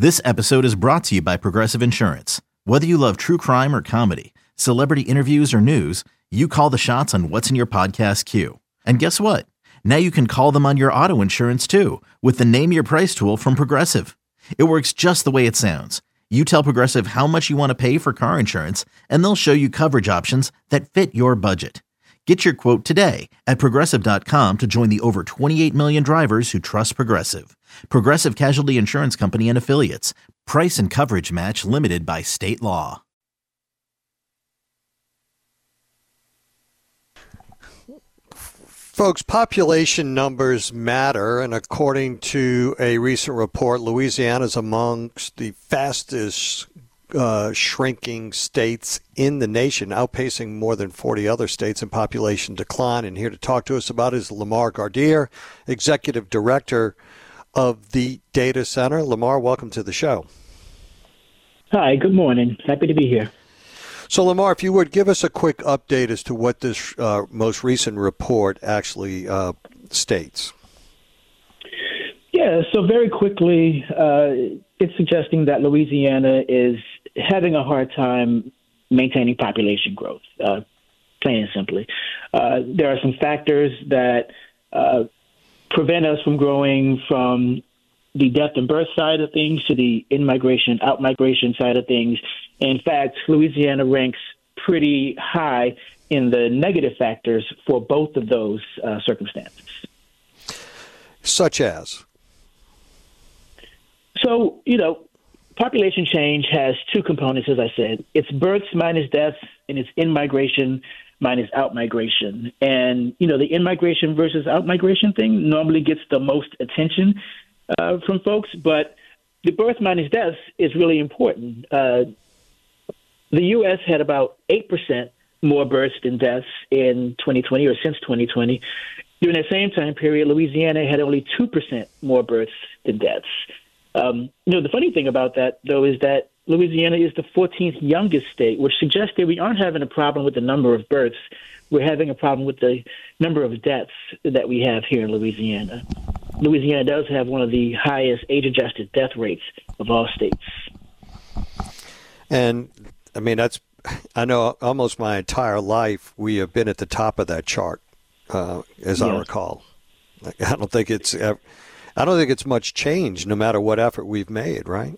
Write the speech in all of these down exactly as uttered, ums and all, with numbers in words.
This episode is brought to you by Progressive Insurance. Whether you love true crime or comedy, celebrity interviews or news, you call the shots on what's in your podcast queue. And guess what? Now you can call them on your auto insurance too with the Name Your Price tool from Progressive. It works just the way it sounds. You tell Progressive how much you want to pay for car insurance, and they'll show you coverage options that fit your budget. Get your quote today at Progressive dot com to join the over twenty-eight million drivers who trust Progressive. Progressive Casualty Insurance Company and Affiliates. Price and coverage match limited by state law. Folks, population numbers matter, and according to a recent report, Louisiana is amongst the fastest uh, shrinking states in the nation, outpacing more than forty other states in population decline. And here to talk to us about is Lamar Gardier, Executive Director of the Data Center. Lamar, welcome to the show. Hi, good morning. Happy to be here. So, Lamar, if you would give us a quick update as to what this uh, most recent report actually uh, states. Yeah, so very quickly, uh, it's suggesting that Louisiana is having a hard time maintaining population growth, uh, plain and simply. Uh, there are some factors that uh, prevent us from growing from the death and birth side of things to the in-migration, out-migration side of things. In fact, Louisiana ranks pretty high in the negative factors for both of those uh, circumstances. Such as? So, you know, population change has two components, as I said. It's births minus deaths, and it's in-migration minus out-migration. And, you know, the in-migration versus out-migration thing normally gets the most attention uh, from folks, but the birth minus deaths is really important. Uh, the U S had about eight percent more births than deaths in twenty twenty, or since twenty twenty. During that same time period, Louisiana had only two percent more births than deaths. Um, you know, the funny thing about that, though, is that Louisiana is the fourteenth youngest state, which suggests that we aren't having a problem with the number of births. We're having a problem with the number of deaths that we have here in Louisiana. Louisiana does have one of the highest age-adjusted death rates of all states. And, I mean, that's, I know almost my entire life we have been at the top of that chart, uh, as yes. I recall. I don't think it's, I don't think it's much change, no matter what effort we've made, right?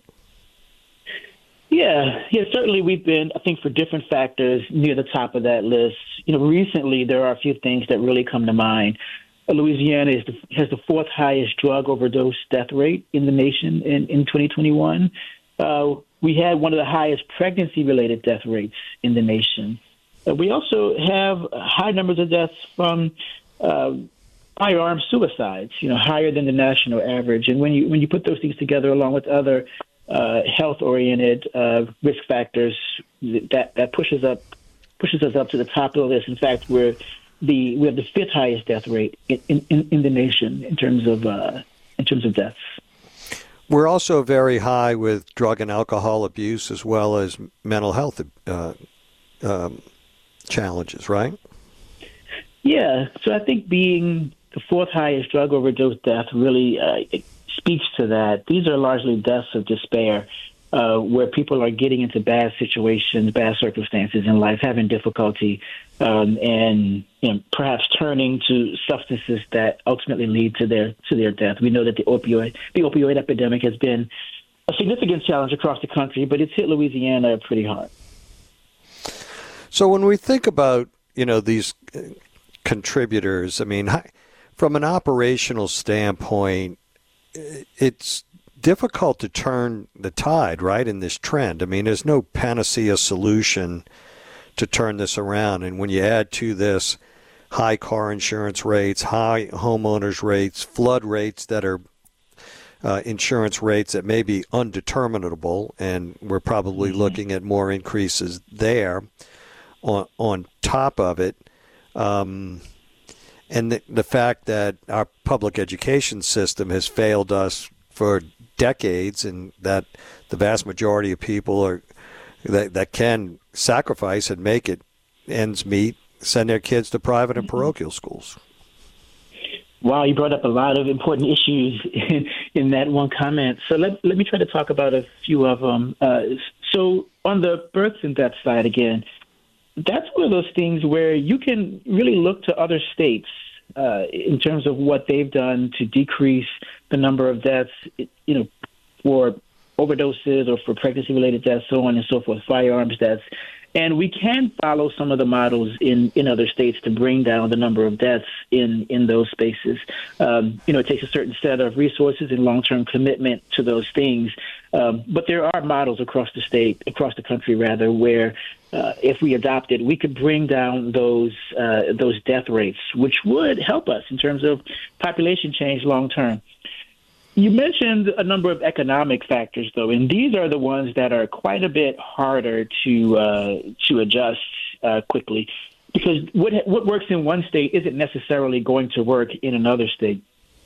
Yeah, yeah, certainly we've been, I think, for different factors, near the top of that list. You know, recently there are a few things that really come to mind. Louisiana is the, has the fourth highest drug overdose death rate in the nation in, in twenty twenty-one. Uh, we had one of the highest pregnancy-related death rates in the nation. Uh, we also have high numbers of deaths from uh, firearm suicides, you know, higher than the national average. And when you when you put those things together along with other uh, health-oriented uh, risk factors, that that pushes up pushes us up to the top of the list. In fact, we're the we have the fifth highest death rate in, in, in the nation in terms of uh, in terms of deaths. We're also very high with drug and alcohol abuse as well as mental health uh, um, challenges, right? Yeah. So I think being the fourth highest drug overdose death really uh, it speaks to that. These are largely deaths of despair, uh, where people are getting into bad situations, bad circumstances in life, having difficulty, um, and you know, perhaps turning to substances that ultimately lead to their to their death. We know that the opioid the opioid epidemic has been a significant challenge across the country, but it's hit Louisiana pretty hard. So when we think about you know these contributors, I mean, from an operational standpoint, it's difficult to turn the tide, right, in this trend. I mean, there's no panacea solution to turn this around. And when you add to this high car insurance rates, high homeowners rates, flood rates that are uh, insurance rates that may be undeterminable, and we're probably mm-hmm. looking at more increases there on, on top of it. Um, and the, the fact that our public education system has failed us for decades, and that the vast majority of people are that, that can sacrifice and make it ends meet, send their kids to private and parochial schools. Wow, you brought up a lot of important issues in, in that one comment. So let, let me try to talk about a few of them. Uh, so on the births and deaths side, again, that's one of those things where you can really look to other states uh, in terms of what they've done to decrease the number of deaths, you know, for overdoses or for pregnancy-related deaths, so on and so forth, firearms deaths. And we can follow some of the models in, in other states to bring down the number of deaths in, in those spaces. Um, you know, it takes a certain set of resources and long-term commitment to those things. Um, but there are models across the state, across the country, rather, where uh, if we adopted, we could bring down those uh, those death rates, which would help us in terms of population change long-term. You mentioned a number of economic factors, though, and these are the ones that are quite a bit harder to uh, to adjust uh, quickly, because what what works in one state isn't necessarily going to work in another state.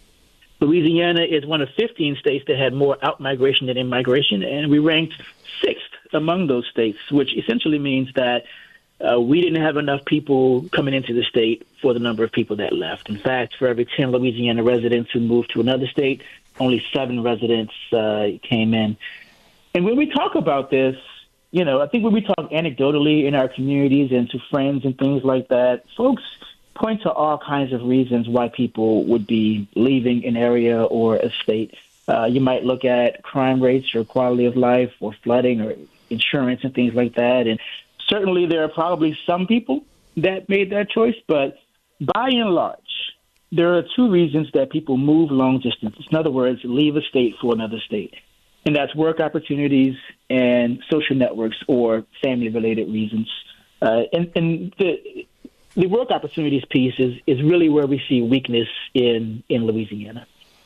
Louisiana is one of fifteen states that had more out-migration than in-migration, and we ranked sixth among those states, which essentially means that uh, we didn't have enough people coming into the state for the number of people that left. In fact, for every ten Louisiana residents who moved to another state, only seven residents uh, came in. And when we talk about this, you know, I think when we talk anecdotally in our communities and to friends and things like that, folks point to all kinds of reasons why people would be leaving an area or a state. Uh, you might look at crime rates or quality of life or flooding or insurance and things like that. And certainly there are probably some people that made that choice, but by and large, there are two reasons that people move long distances. In other words, leave a state for another state. And that's work opportunities and social networks or family-related reasons. Uh, and and the, the work opportunities piece is, is really where we see weakness in, in Louisiana.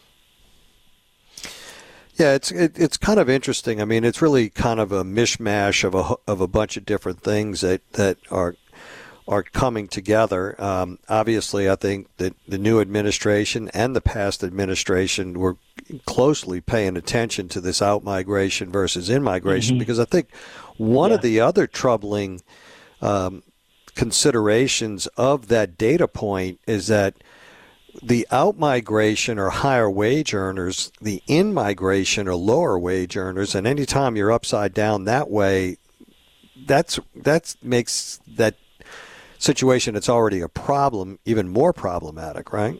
Yeah, it's it, it's kind of interesting. I mean, it's really kind of a mishmash of a of a bunch of different things that, that are are coming together. Um, obviously, I think that the new administration and the past administration were closely paying attention to this out-migration versus in-migration, mm-hmm. because I think one yeah. of the other troubling um, considerations of that data point is that the out-migration are higher wage earners, the in-migration are lower wage earners, and anytime you're upside down that way, that's that makes that situation that's already a problem even more problematic, right?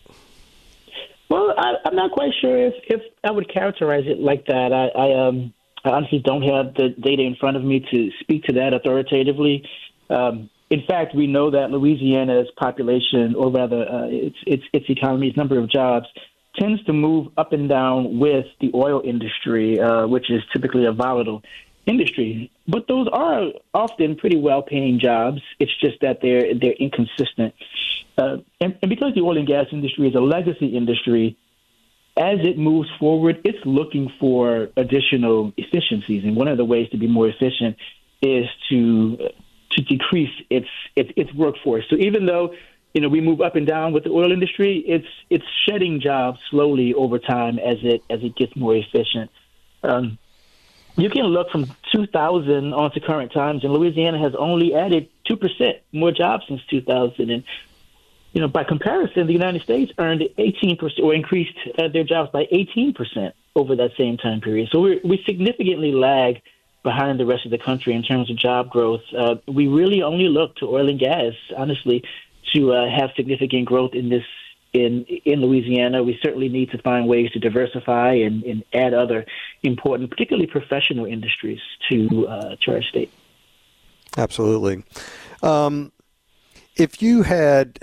Well, I, I'm not quite sure if, if I would characterize it like that. I, I, um, I honestly don't have the data in front of me to speak to that authoritatively. Um, in fact, we know that Louisiana's population, or rather uh, its, its, its economy, its number of jobs, tends to move up and down with the oil industry, uh, which is typically a volatile industry. But those are often pretty well-paying jobs. It's just that they're they're inconsistent. Uh, and, and because the oil and gas industry is a legacy industry, as it moves forward, it's looking for additional efficiencies. And one of the ways to be more efficient is to to decrease its its, its workforce. So even though you know we move up and down with the oil industry, it's it's shedding jobs slowly over time as it as it gets more efficient. Um, You can look from two thousand on to current times, and Louisiana has only added two percent more jobs since two thousand. And, you know, by comparison, the United States earned eighteen percent or increased uh, their jobs by eighteen percent over that same time period. So we we significantly lag behind the rest of the country in terms of job growth. Uh, we really only look to oil and gas, honestly, to uh, have significant growth in this In in Louisiana. We certainly need to find ways to diversify and, and add other important, particularly professional industries to uh, to our state. Absolutely. Um, if you had,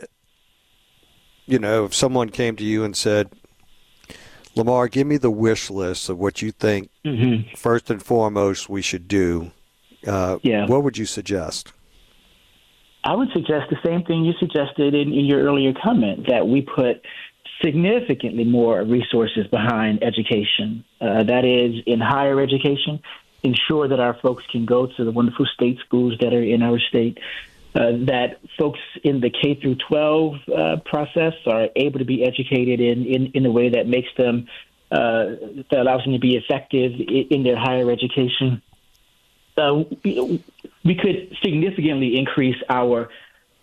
you know, if someone came to you and said, Lamar, give me the wish list of what you think mm-hmm. first and foremost we should do, uh, yeah. what would you suggest? I would suggest the same thing you suggested in, in your earlier comment, that we put significantly more resources behind education. Uh, that is, in higher education, ensure that our folks can go to the wonderful state schools that are in our state, uh, that folks in the K through twelve uh, process are able to be educated in, in, in a way that makes them, uh, that allows them to be effective in, in their higher education. Uh, we could significantly increase our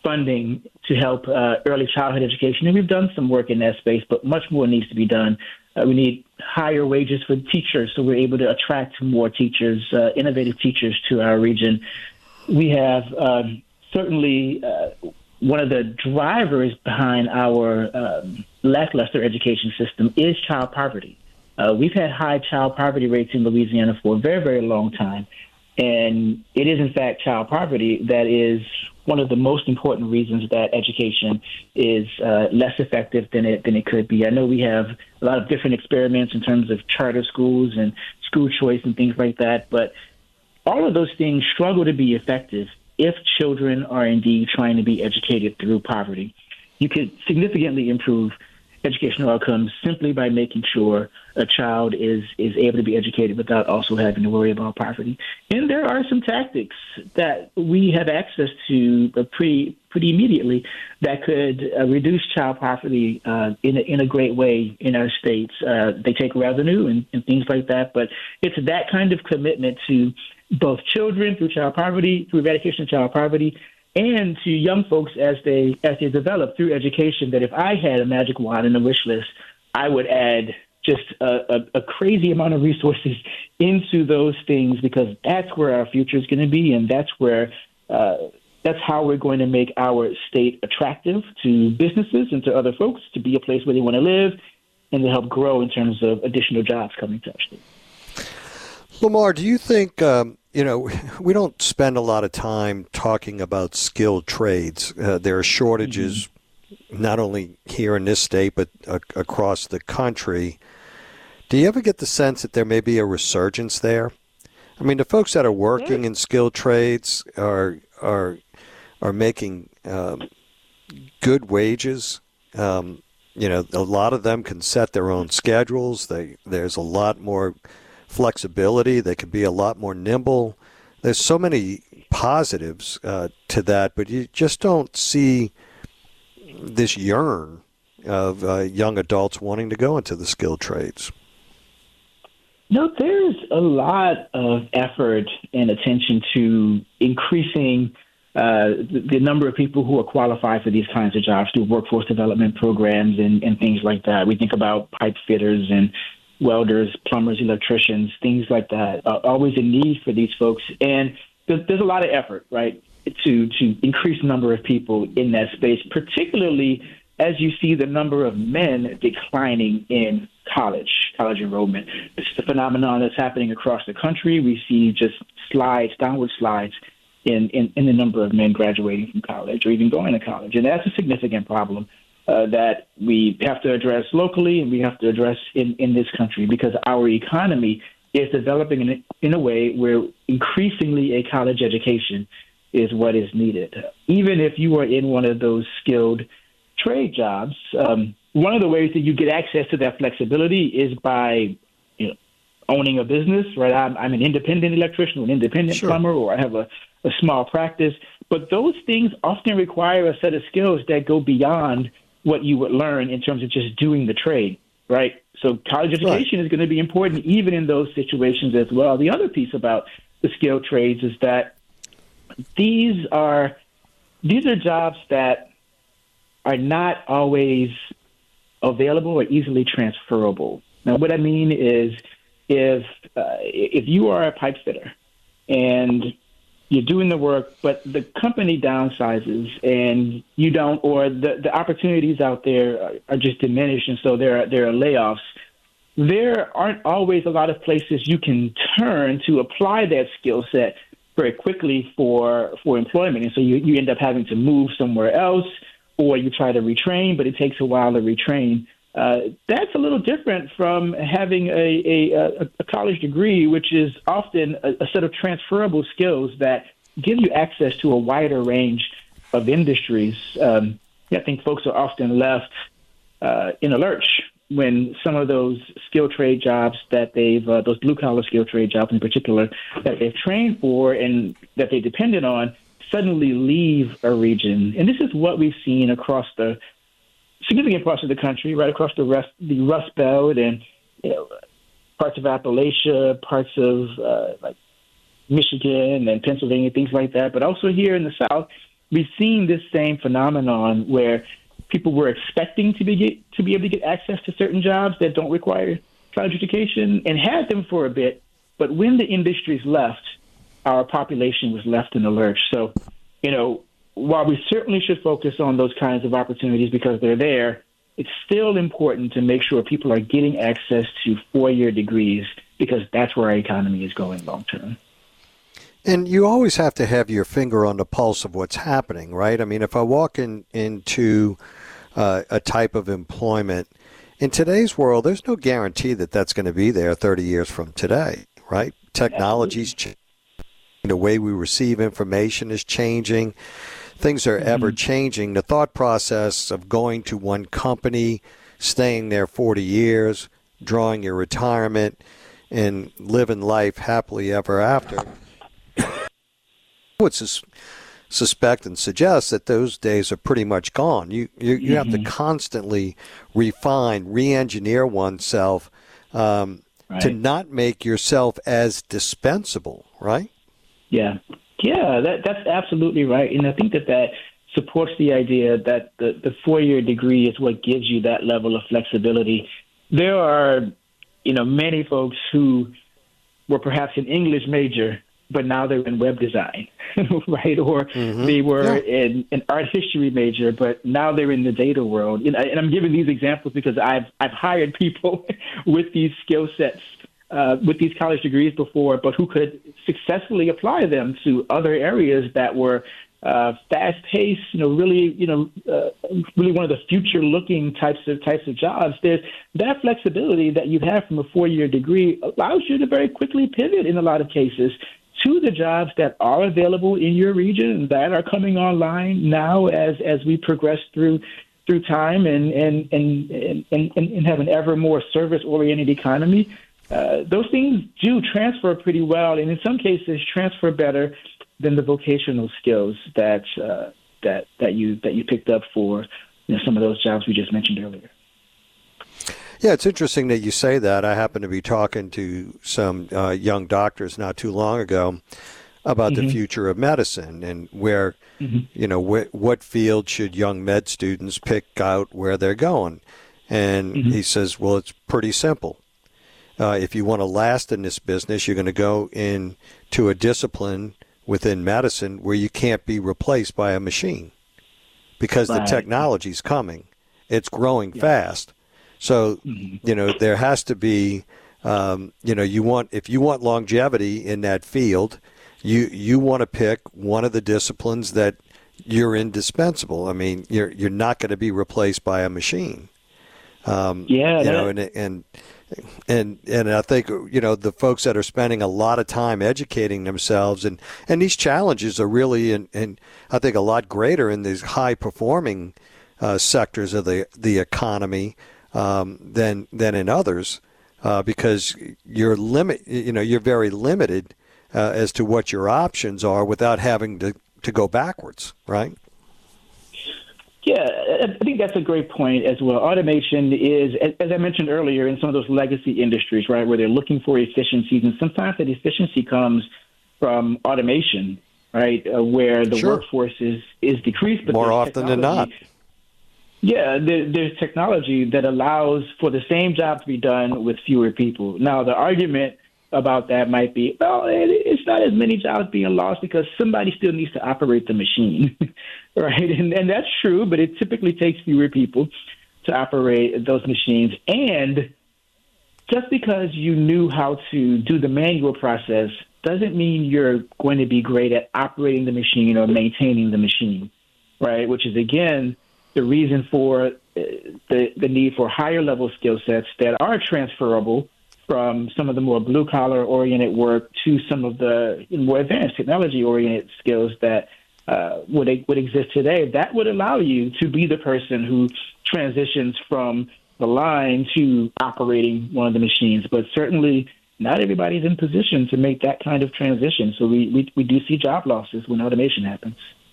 funding to help uh, early childhood education, and we've done some work in that space, but much more needs to be done. Uh, we need higher wages for teachers, so we're able to attract more teachers, uh, innovative teachers to our region. We have um, certainly uh, one of the drivers behind our um, lackluster education system is child poverty. Uh, we've had high child poverty rates in Louisiana for a very, very long time. And it is, in fact, child poverty that is one of the most important reasons that education is uh, less effective than it than it could be. I know we have a lot of different experiments in terms of charter schools and school choice and things like that, but all of those things struggle to be effective if children are indeed trying to be educated through poverty. You could significantly improve educational outcomes simply by making sure a child is is able to be educated without also having to worry about poverty. And there are some tactics that we have access to pretty pretty immediately that could uh, reduce child poverty uh, in a, in a great way in our states. Uh, they take revenue and, and things like that, but it's that kind of commitment to both children through child poverty, through eradication of child poverty, and to young folks as they as they develop through education, that if I had a magic wand and a wish list, I would add just a, a, a crazy amount of resources into those things, because that's where our future is going to be, and that's where uh, that's how we're going to make our state attractive to businesses and to other folks, to be a place where they want to live and to help grow in terms of additional jobs coming to our state. Lamar, do you think, um, you know, we don't spend a lot of time talking about skilled trades. Uh, there are shortages mm-hmm. not only here in this state, but uh, across the country. Do you ever get the sense that there may be a resurgence there? I mean, the folks that are working yeah. in skilled trades are are are making um, good wages. Um, you know, a lot of them can set their own schedules. They, there's a lot more flexibility. They can be a lot more nimble. There's so many positives uh, to that, but you just don't see this yearn of uh, young adults wanting to go into the skilled trades. No, there's a lot of effort and attention to increasing uh, the, the number of people who are qualified for these kinds of jobs through workforce development programs and, and things like that. We think about pipe fitters and welders, plumbers, electricians, things like that. Uh, always a need for these folks. And there's, there's a lot of effort, right, to, to increase the number of people in that space, particularly as you see the number of men declining in college, college enrollment. It's the phenomenon that's happening across the country. We see just slides, downward slides in, in, in the number of men graduating from college or even going to college. And that's a significant problem uh, that we have to address locally and we have to address in, in this country, because our economy is developing in, in a way where increasingly a college education is what is needed. Even if you are in one of those skilled trade jobs, um, one of the ways that you get access to that flexibility is by, you know, owning a business, right? I'm, I'm an independent electrician or an independent sure. plumber, or I have a, a small practice. But those things often require a set of skills that go beyond what you would learn in terms of just doing the trade, right? So college education right. is going to be important even in those situations as well. The other piece about the skilled trades is that these are these are jobs that are not always available or easily transferable. Now, what I mean is, if uh, if you are a pipe fitter and you're doing the work, but the company downsizes and you don't, or the, the opportunities out there are, are just diminished, and so there are, there are layoffs, there aren't always a lot of places you can turn to apply that skill set very quickly for for employment. And so you, you end up having to move somewhere else, or you try to retrain, but it takes a while to retrain. Uh, that's a little different from having a, a, a college degree, which is often a, a set of transferable skills that give you access to a wider range of industries. Um, I think folks are often left uh, in a lurch when some of those skilled trade jobs that they've, uh, those blue-collar skilled trade jobs in particular, that they've trained for and that they depended on, suddenly leave a region. And this is what we've seen across the significant parts of the country, right across the rest, the Rust Belt, and you know, parts of Appalachia, parts of uh, like Michigan and Pennsylvania, things like that. But also here in the South, we've seen this same phenomenon where people were expecting to be get, to be able to get access to certain jobs that don't require college education and had them for a bit. But when the industries left, our population was left in the lurch. So, you know, while we certainly should focus on those kinds of opportunities because they're there, it's still important to make sure people are getting access to four-year degrees because that's where our economy is going long term. And you always have to have your finger on the pulse of what's happening, right? I mean, if I walk in into uh, a type of employment, in today's world, there's no guarantee that that's going to be there thirty years from today, right? Technology's changing. The way we receive information is changing. Things are mm-hmm. ever changing. The thought process of going to one company, staying there forty years, drawing your retirement, and living life happily ever after, I would sus- suspect and suggest that those days are pretty much gone. You you, you mm-hmm. have to constantly refine, re-engineer oneself um, right. to not make yourself as dispensable, right? Yeah. Yeah, that, that's absolutely right. And I think that that supports the idea that the, the four-year degree is what gives you that level of flexibility. There are, you know, many folks who were perhaps an English major, but now they're in web design, right? Or mm-hmm. they were yeah. in an art history major, but now they're in the data world. And, I, and I'm giving these examples because I've I've hired people with these skill sets. Uh, with these college degrees before, but who could successfully apply them to other areas that were uh, fast-paced, you know, really, you know, uh, really one of the future-looking types of types of jobs. There's that flexibility that you have from a four-year degree allows you to very quickly pivot in a lot of cases to the jobs that are available in your region that are coming online now as as we progress through through time and and and and, and, and have an ever more service-oriented economy. Uh, those things do transfer pretty well, and in some cases transfer better than the vocational skills that uh, that that you that you picked up for, you know, some of those jobs we just mentioned earlier. Yeah, it's interesting that you say that. I happened to be talking to some uh, young doctors not too long ago about mm-hmm. the future of medicine and where, mm-hmm. you know, wh- what field should young med students pick out where they're going. And mm-hmm. he says, well, it's pretty simple. Uh, if you want to last in this business, you're going to go into a discipline within medicine where you can't be replaced by a machine because right. the technology's coming. It's growing yeah. fast. So, mm-hmm. you know, there has to be, um, you know, you want if you want longevity in that field, you you want to pick one of the disciplines that you're indispensable. I mean, you're you're not going to be replaced by a machine. Um, yeah, you that... know, and and. And and I think, you know, the folks that are spending a lot of time educating themselves and, and these challenges are really, in, in, I think, a lot greater in these high-performing uh, sectors of the the economy um, than than in others uh, because you're limit, you know, you're very limited uh, as to what your options are without having to, to go backwards, right? Yeah, I think that's a great point as well. Automation is, as I mentioned earlier, in some of those legacy industries, right, where they're looking for efficiencies, and sometimes that efficiency comes from automation, right, uh, where the sure. workforce is, is decreased. But more often than not. Yeah, there, there's technology that allows for the same job to be done with fewer people. Now, the argument about that might be, well, it, it's not as many jobs being lost because somebody still needs to operate the machine, right? And, and that's true, but it typically takes fewer people to operate those machines. And just because you knew how to do the manual process doesn't mean you're going to be great at operating the machine or maintaining the machine, right? Which is, again, the reason for the, the need for higher level skill sets that are transferable from some of the more blue-collar-oriented work to some of the more advanced technology-oriented skills that uh, would would exist today. That would allow you to be the person who transitions from the line to operating one of the machines. But certainly not everybody's in position to make that kind of transition. So we, we, we do see job losses when automation happens.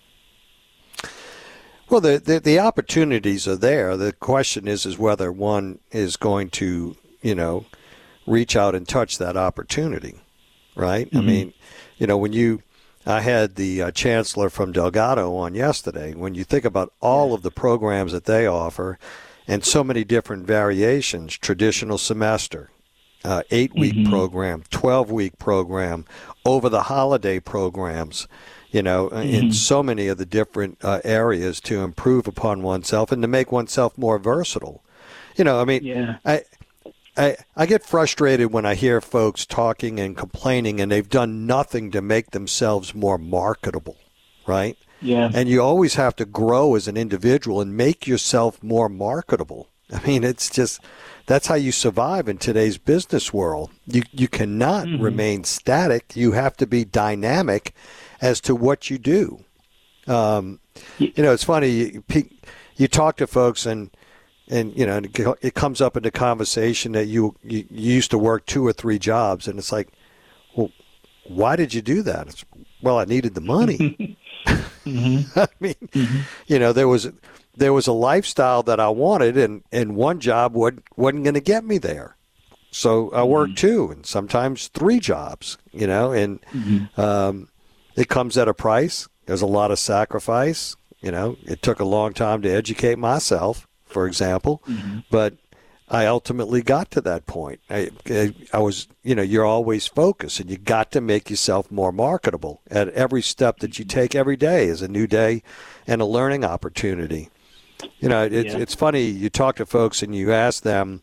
Well, the, the the opportunities are there. The question is is whether one is going to, you know, reach out and touch that opportunity, right? Mm-hmm. I mean, you know, when you I had the uh, chancellor from Delgado on yesterday. When you think about all yeah. of the programs that they offer and so many different variations, traditional semester, uh, eight-week mm-hmm. program, twelve-week program, over-the-holiday programs, you know, mm-hmm. in so many of the different uh, areas to improve upon oneself and to make oneself more versatile. You know, I mean, yeah. I, I I get frustrated when I hear folks talking and complaining and they've done nothing to make themselves more marketable, right? Yeah. And you always have to grow as an individual and make yourself more marketable. I mean, it's just, that's how you survive in today's business world. You, you cannot mm-hmm. remain static. You have to be dynamic as to what you do. Um, you know, it's funny, you, you talk to folks and, and you know, it comes up in the conversation that you, you, you used to work two or three jobs, and it's like, well, why did you do that? It's, well, I needed the money. mm-hmm. I mean, mm-hmm. you know, there was there was a lifestyle that I wanted, and, and one job wasn't, wasn't going to get me there. So I worked mm-hmm. two and sometimes three jobs, you know, and mm-hmm. um, it comes at a price. There's a lot of sacrifice. You know, it took a long time to educate myself, for example, mm-hmm. but I ultimately got to that point. I, I, I was, you know, you're always focused, and you got to make yourself more marketable. At every step that you take every day is a new day and a learning opportunity. You know, it's, yeah. it's funny, you talk to folks and you ask them,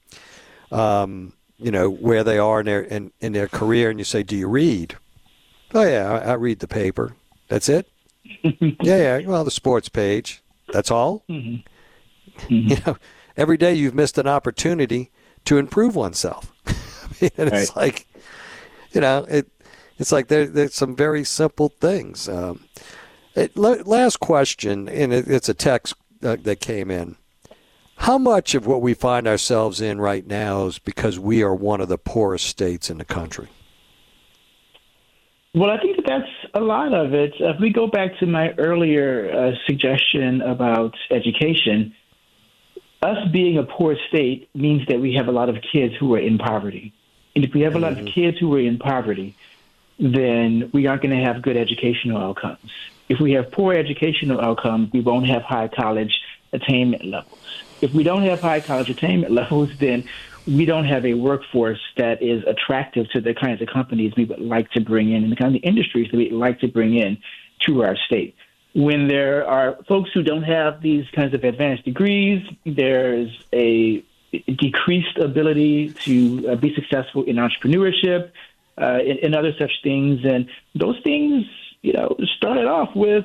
um, you know, where they are in their, in, in their career, and you say, do you read? Oh, yeah, I, I read the paper. That's it? yeah, yeah, well, the sports page. That's all? Mm-hmm. Mm-hmm. You know, every day you've missed an opportunity to improve oneself. I mean, and it's right. like, you know, it, it's like there, there's some very simple things. Um, it, last question, and it, it's a text uh, that came in. How much of what we find ourselves in right now is because we are one of the poorest states in the country? Well, I think that that's a lot of it. If we go back to my earlier uh, suggestion about education, us being a poor state means that we have a lot of kids who are in poverty. And if we have a lot of kids who are in poverty, then we aren't going to have good educational outcomes. If we have poor educational outcomes, we won't have high college attainment levels. If we don't have high college attainment levels, then we don't have a workforce that is attractive to the kinds of companies we would like to bring in and the kind of industries that we'd like to bring in to our state. When there are folks who don't have these kinds of advanced degrees, there's a decreased ability to uh, be successful in entrepreneurship uh, and, and other such things. And those things, you know, started off with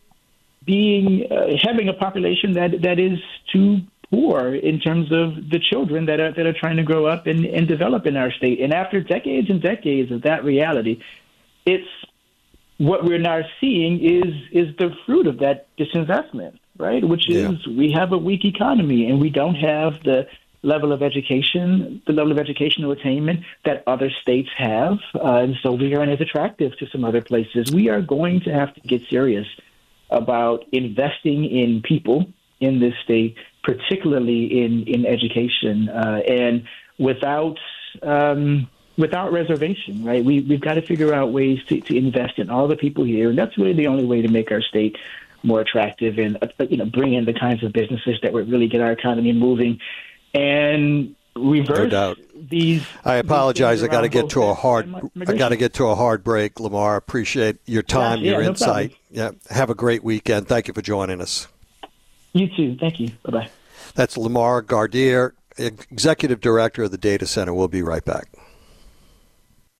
being uh, having a population that that is too poor in terms of the children that are that are trying to grow up and, and develop in our state. And after decades and decades of that reality, it's what we're now seeing is is the fruit of that disinvestment, right? Which is yeah. we have a weak economy and we don't have the level of education, the level of educational attainment that other states have. Uh, and so we aren't as attractive to some other places. We are going to have to get serious about investing in people in this state, particularly in, in education, uh, and without um, without reservation, right? We, we've got to figure out ways to, to invest in all the people here, and that's really the only way to make our state more attractive and uh, you know bring in the kinds of businesses that would really get our economy moving and reverse no doubt. these. I apologize. I got to get to a hard. I got to get to a hard break, Lamar. Appreciate your time, yeah, your no insight. problem. Yeah. Have a great weekend. Thank you for joining us. You too. Thank you. Bye bye. That's Lamar Gardier, Executive Director of the Data Center. We'll be right back.